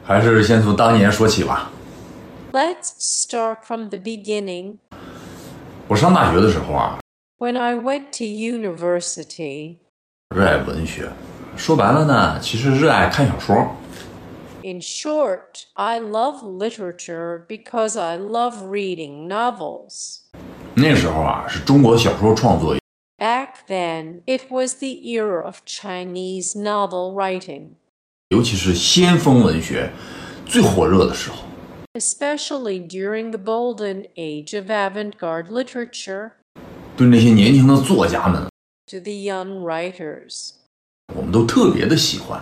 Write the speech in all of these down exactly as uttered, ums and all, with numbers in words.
还是先从当年说起吧。 Let's start from the beginning. 我上大学的时候啊， When I went to university, 热爱文学，说白了呢，其实热爱看小说。 in short, I love literature because I love reading novels. 那时候啊，是中国小说创作 Back then, it was the era of Chinese novel writing, 尤其是先锋文学最火热的时候。 especially during the golden age of avant-garde literature. 对那些年轻的作家们， To the young writers, 我们都特别的喜欢。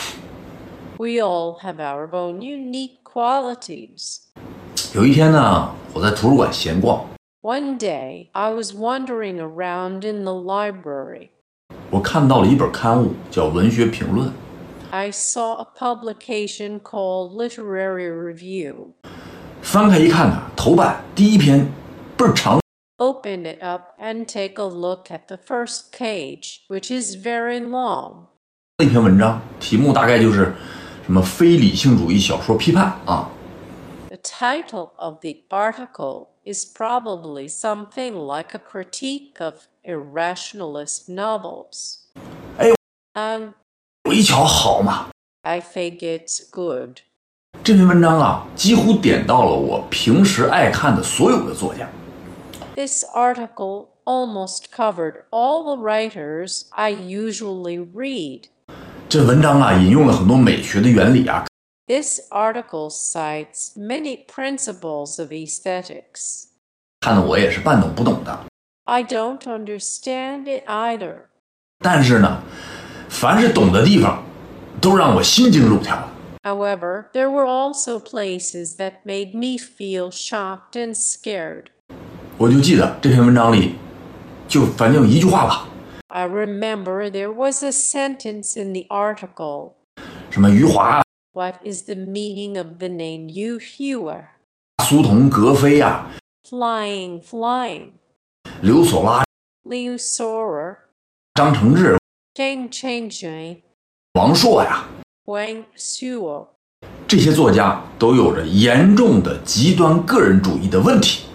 we all have our own unique qualities. 有一天呢，我在图书馆闲逛， One day, I was wandering around in the library. 我看到了一本刊物，叫《文学评论》。 I saw a publication called Literary Review. 翻开一看呢，头版第一篇倍儿长， Open it up and take a look at the first page, which is very long. 一篇文章，题目大概就是什么非理性主义小说批判啊。 The title of the article is probably something like a critique of irrationalist novels. 哎， And 我一瞧，好嘛， I think it's good. 这篇文章啊，几乎点到了我平时爱看的所有的作家。 This article almost covered all the writers I usually read. 这文章啊，引用了很多美学的原理啊， This article cites many principles of aesthetics. 看得我也是半懂不懂的。 I don't understand it either. 但是呢，凡是懂的地方，都让我心惊肉跳。 However, there were also places that made me feel shocked and scared. 我就记得这篇文章里，就反正有一句话吧， I remember there was a sentence in the article. 什么余华、 What is the meaning of the name Yu Hua? 苏童、格非啊、 Flying, flying. 刘索拉、 Liu Sorer, 张承志、 Zhang Chengjun, 王朔呀， Wang Suo. 这些作家都有着严重的极端个人主义的问题。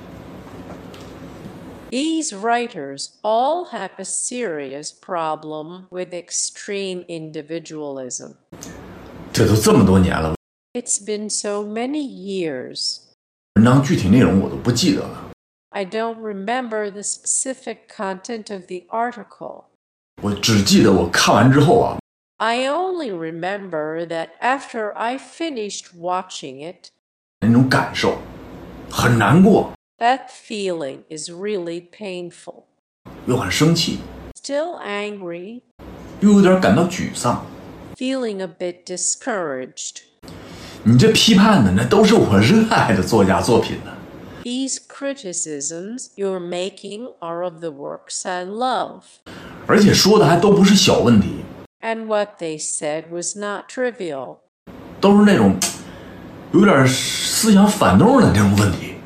These writers all have a serious problem with extreme individualism. 这都这么多年了， It's been so many years. 文章具体内容我都不记得了。 I don't remember the specific content of the article. 我只记得我看完之后啊， I only remember that after I finished watching it, 那种感受很难过， that feeling is really painful. 又很生气， Still angry, 又有点感到沮丧。 feeling a bit discouraged. 你这批判的那都是我热爱的作家作品呢。 These criticisms you're making are of the works I love. 而且说的还都不是小问题， And what they said was not trivial. 都是那种有点思想反动的这种问题。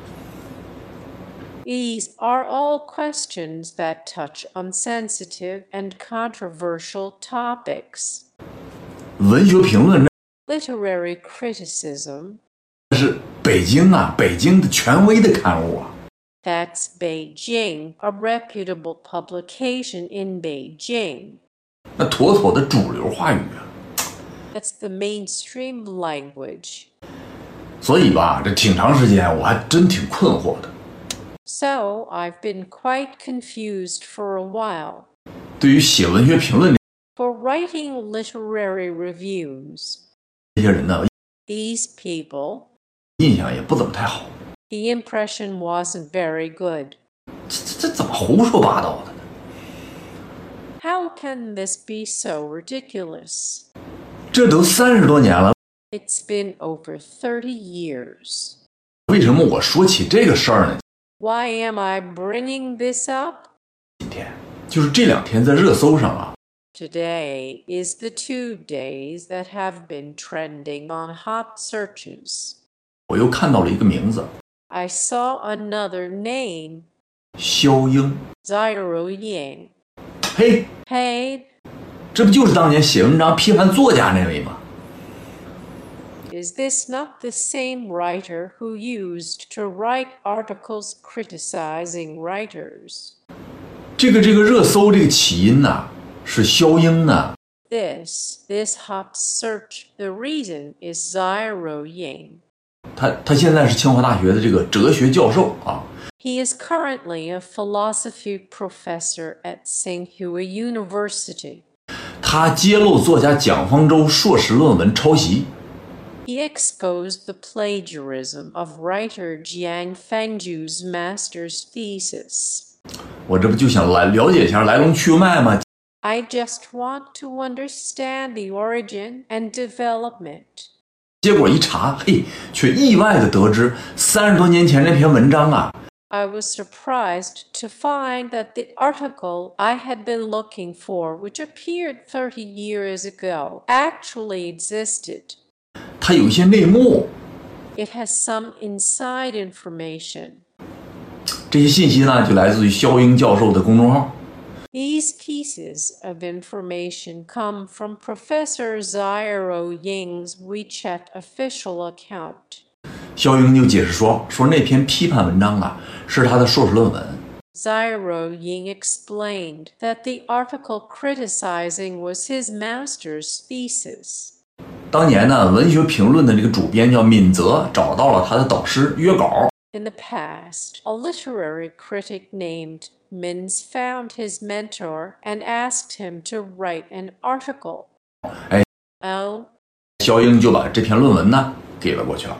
These are all questions that touch on sensitive and controversial topics. 文学评论 Literary criticism, 这是北京啊，北京的权威的刊物啊。 that's Beijing, a reputable publication in Beijing. 那妥妥的主流话语啊。 That's the mainstream language. 所以吧，这挺长时间我还真挺困惑的。 So I've been quite confused for a while. 对于写文学评论 For writing literary reviews, 这些人呢， these people, 印象也不怎么太好。 the impression wasn't very good. 这这怎么胡说八道的呢？ How can this be so ridiculous? 这都三十多年了， It's been over thirty years. 为什么我说起这个事儿呢？ Why am I bringing this up? 今天就是这两天在热搜上啊， Today is the two days that have been trending on hot searches. 我又看到了一个名字， I saw another name, 肖英。 Zhiro Yang. 嘿， Hey, 这不就是当年写文章批判作家那位吗？ is this not the same writer who used to write articles criticizing writers? 这个这个热搜这个起因呢，是肖英呢。 This, this hot search, the reason is Zhiro Ying. 他他现在是清华大学的这个哲学教授啊。 He is currently a philosophy professor at Tsinghua University. 他揭露作家蒋方舟硕士论文抄袭。 He exposed the plagiarism of writer Jiang Fengju's master's thesis. 我这不就想来了解一下来龙去脉吗？ I just want to understand the origin and development. 结果一查，嘿，却意外的得知三十多年前那篇文章啊。 I was surprised to find that the article I had been looking for, which appeared thirty years ago, actually existed. 它有一些内幕。 It has some inside information. 这些信息呢，就来自于肖英教授的公众号。 These pieces of information come from Professor Zhiro Ying's WeChat official account. 肖英就解释说，说那篇批判文章啊，是他的硕士论文。 Zhiro Ying explained that the article criticizing was his master's thesis. 当年呢，文学评论的这个主编叫闵泽，找到了他的导师约稿。 In the past, a literary critic named Mins found his mentor and asked him to write an article. 哎， Oh, 肖英就把这篇论文呢给了过去了。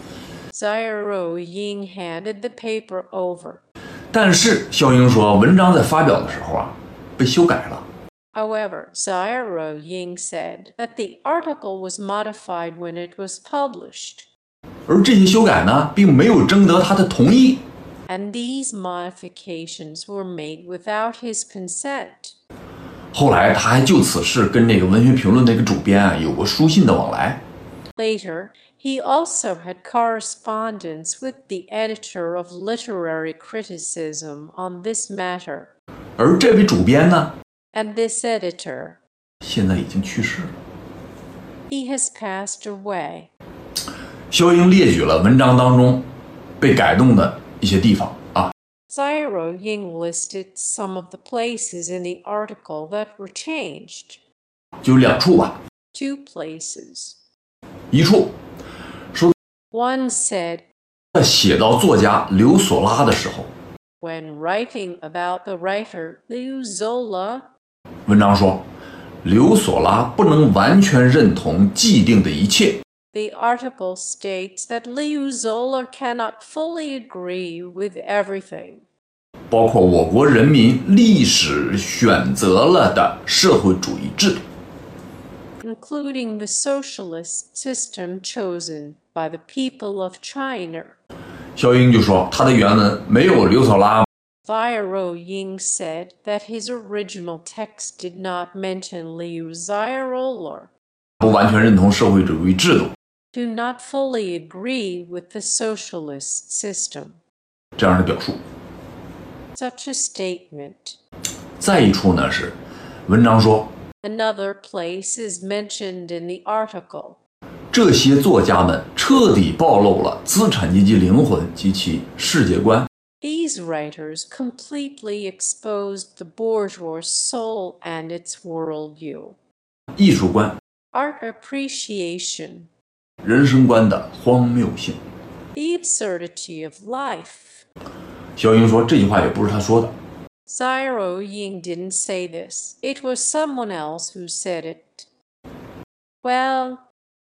Zhiro Ying handed the paper over. 但是肖英说，文章在发表的时候啊，被修改了。 However, Zhiro Ying said that the article was modified when it was published. 而这些修改呢，并没有征得他的同意。 And these modifications were made without his consent. 后来他还就此事跟这个文学评论那个主编啊有过书信的往来。 Later, he also had correspondence with the editor of literary criticism on this matter. 而这位主编呢， And this editor, 现在已经去世了。 he has passed away. 肖英列举了文章当中被改动的一些地方啊。 Zhiro Ying listed some of the places in the article that were changed. 就两处吧。 Two places. 一处说， One said, 在写到作家刘索拉的时候， when writing about the writer Liu Zola, 文章说，刘索拉不能完全认同既定的一切。 the article states that Liu Zola cannot fully agree with everything, 包括我国人民历史选择了的社会主义制度。 including the socialist system chosen by the people of China. 肖英就说，他的原文没有刘索拉。 Zhiro Ying said that his original text did not mention Liu Zairola, 不完全认同社会主义制度， do not fully agree with the socialist system. 这样的表述。 Such a statement. 再一处呢是，文章说， Another place is mentioned in the article. 这些作家们彻底暴露了资产阶级灵魂及其世界观。 These writers completely exposed the bourgeois soul and its worldview. 艺术观、 Art appreciation, 人生观的荒谬性。 the absurdity of life. 肖英说，这句话也不是他说的。 Zhiro Ying didn't say this. It was someone else who said it. Well,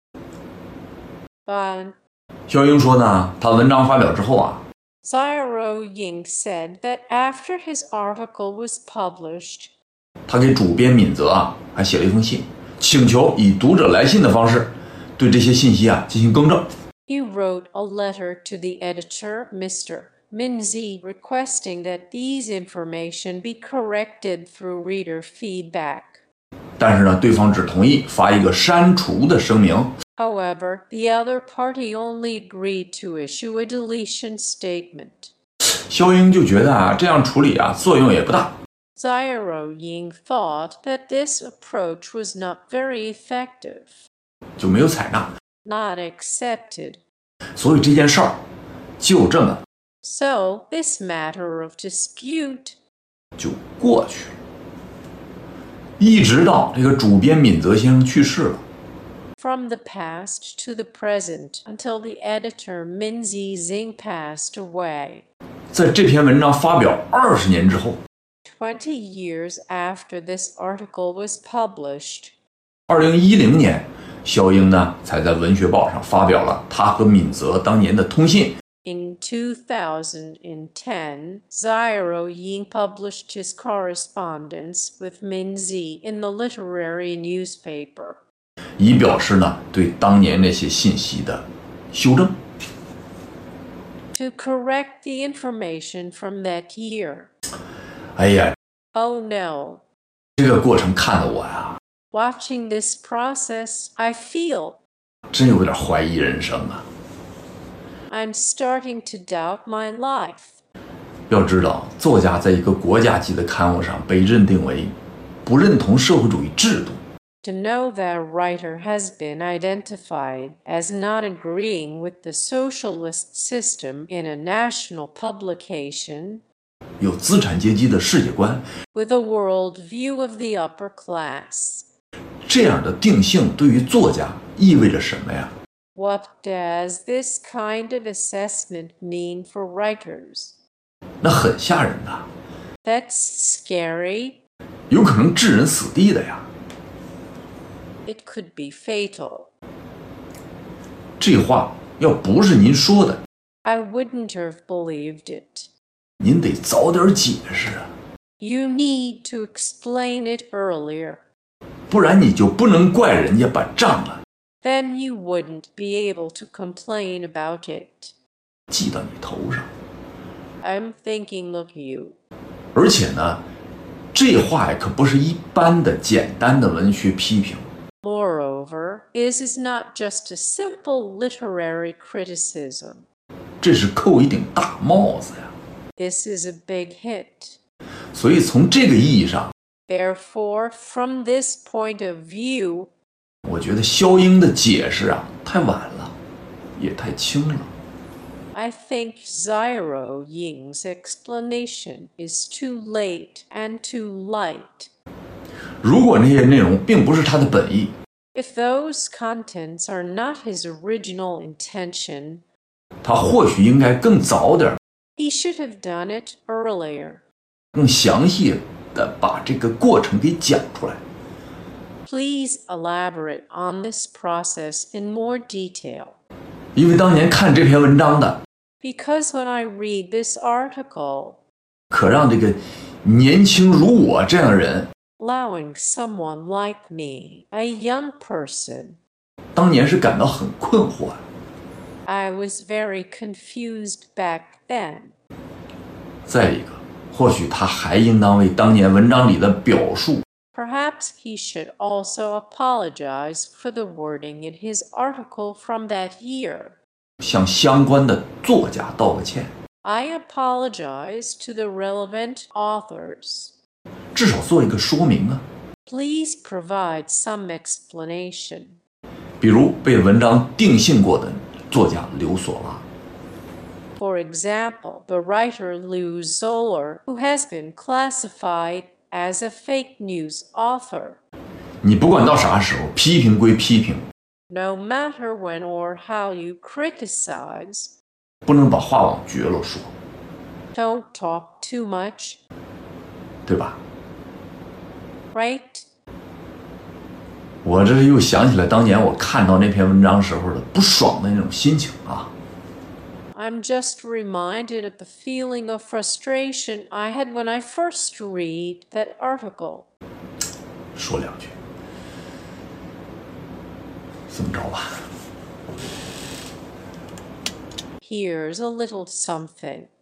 but 肖英说呢，他文章发表之后啊， Zhiro Ying said that after his article was published, 他给主编闵泽啊还写了一封信，请求以读者来信的方式对这些信息啊进行更正。 he wrote a letter to the editor, Mister Minzi, requesting that these information be corrected through reader feedback. 但是呢，对方只同意发一个删除的声明。 However, the other party only agreed to issue a deletion statement. 肖英就觉得啊，这样处理啊作用也不大。 Zhiro Ying thought that this approach was not very effective. 就没有采纳。 not accepted. 所以这件事儿就这么 So this matter of dispute 就过去了，一直到这个主编闵泽先生去世了。 from the past to the present until the editor Minzi Xing passed away. 在这篇文章发表二十年之后， Twenty years after this article was published, 二零一零年，肖英呢才在文学报上发表了他和闵泽当年的通信。 in two thousand ten, Xiao Ying published his correspondence with Minzi in the literary newspaper, 以表示呢对当年那些信息的修正。 to correct the information from that year. 哎呀， Oh no. 这个过程看得我呀， Watching this process, I feel 真有点怀疑人生啊。 I'm starting to doubt my life. 要知道，作家在一个国家级的刊物上被认定为不认同社会主义制度， To know that a writer has been identified as not agreeing with the socialist system in a national publication, 有资产阶级的世界观， with a world view of the upper class. 这样的定性对于作家意味着什么呀？ What does this kind of assessment mean for writers? 那很吓人的， That's scary. 有可能置人死地的呀。 It could be fatal. 这话要不是您说的， I wouldn't have believed it. 您得早点解释啊， You need to explain it earlier. 不然你就不能怪人家把账啊 Then you wouldn't be able to complain about it. 记到你头上。 I'm thinking of you. 而且呢，这话呀可不是一般的简单的文学批评， Moreover, this is not just a simple literary criticism. 这是扣一顶大帽子呀。 This is a big hit. 所以从这个意义上， Therefore, from this point of view, 我觉得肖英的解释啊太晚了，也太轻了。 I think Xiao Ying's explanation is too late and too light. 如果那些内容并不是他的本意， If those contents are not his original intention, 他或许应该更早点、 he should have done it earlier. 更详细的把这个过程给讲出来。 Please elaborate on this process in more detail. 因为当年看这篇文章的， Because when I read this article, 可让这个年轻如我这样的人， allowing someone like me, a young person, 当年是感到很困惑的。 I was very confused back then. 再一个，或许他还应当为当年文章里的表述 Perhaps he should also apologize for the wording in his article from that year. 向相关的作家道个歉， I apologize to the relevant authors. 至少做一个说明啊。 Please provide some explanation. 比如被文章定性过的作家刘索拉， For example, the writer Lou Zoller, who has been classified as a fake news author. 你不管到啥时候，批评归批评， No matter when or how you criticize, 不能把话往绝了说， don't talk too much, 对吧？ right? 我这是又想起来当年我看到那篇文章时候的不爽的那种心情啊。 I'm just reminded of the feeling of frustration I had when I first read that article. 说两句，这么着吧， Here's a little something.